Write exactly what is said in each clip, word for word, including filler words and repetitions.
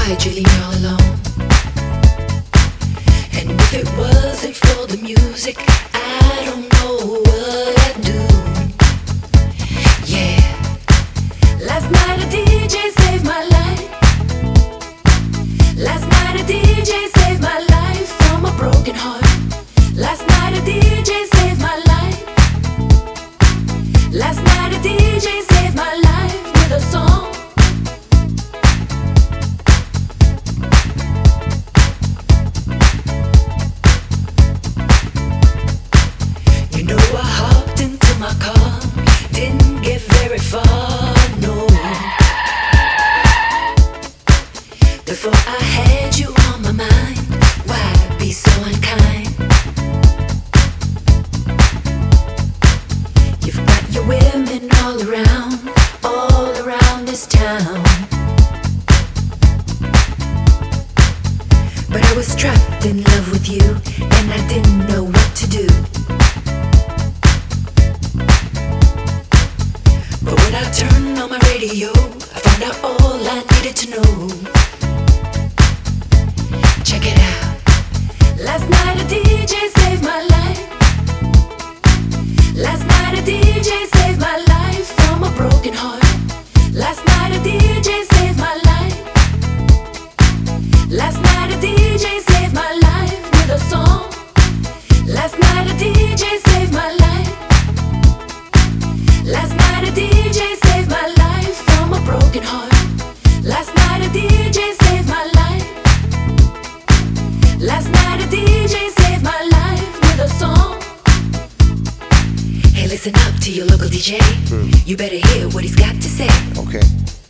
Why'd you leave me all alone? And if it wasn't for the music, I don't know what I'd do. Yeah. Last night a D J saved my life. Last night a D J saved my life from a broken heart. Last night a D J saved my life. Last night a D J saved my life with a song. You know I hopped into my car, didn't get very far, no. Before I had you on my mind, why be so unkind? You've got your women all around, all around this town. But I was trapped in love with you, and I didn't know what to do. But when I turned on my radio, I found out all I needed to know. Check it out. Last night a D J saved my life. Last night a D J saved my life from a broken heart. Last night a D J saved my life. Last night a D J saved my life with a song. Last night a D J saved my life. Last night a D J saved my life from a broken heart. Last night a D J saved my life. Last night a D J saved my life with a song. Hey, listen up to your local D J. Mm. You better hear what he's got to say. Okay.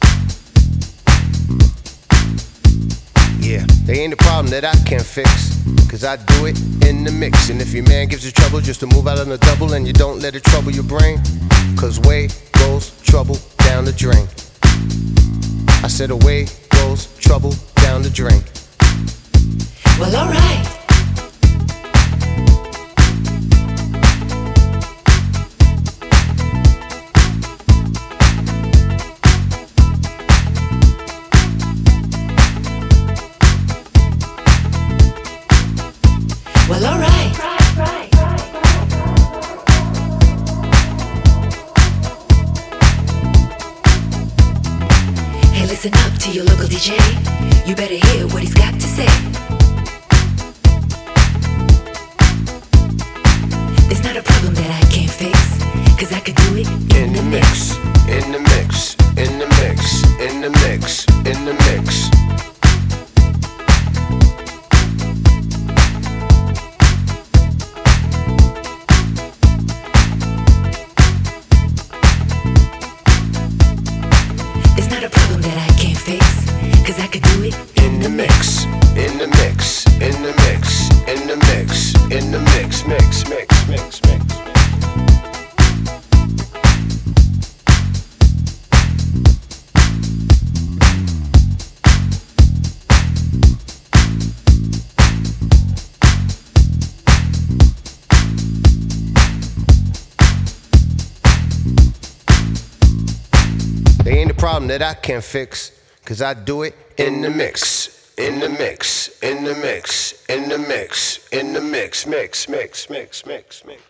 Yeah, they ain't a problem that I can't fix, cause I do it in the mix. And if your man gives you trouble just to move out on the double, and you don't let it trouble your brain, cause away goes trouble down the drain. I said away goes trouble down the drain. Well, alright. Well, alright. Right, right, right, right. Hey, listen up to your local D J. You better hear what he's got to say. It's not a problem that I can't fix, cause I could do it in, in the mix. In the mix, in the mix, in the mix, in the mix. It's not a problem that I can't fix, cause I could do it in the mix. In the mix, in the mix, in the mix, in the mix, mix, mix, mix, mix. They ain't a problem that I can't fix, cause I do it in the mix. In the mix, in the mix, in the mix, in the mix, mix, mix, mix, mix, mix.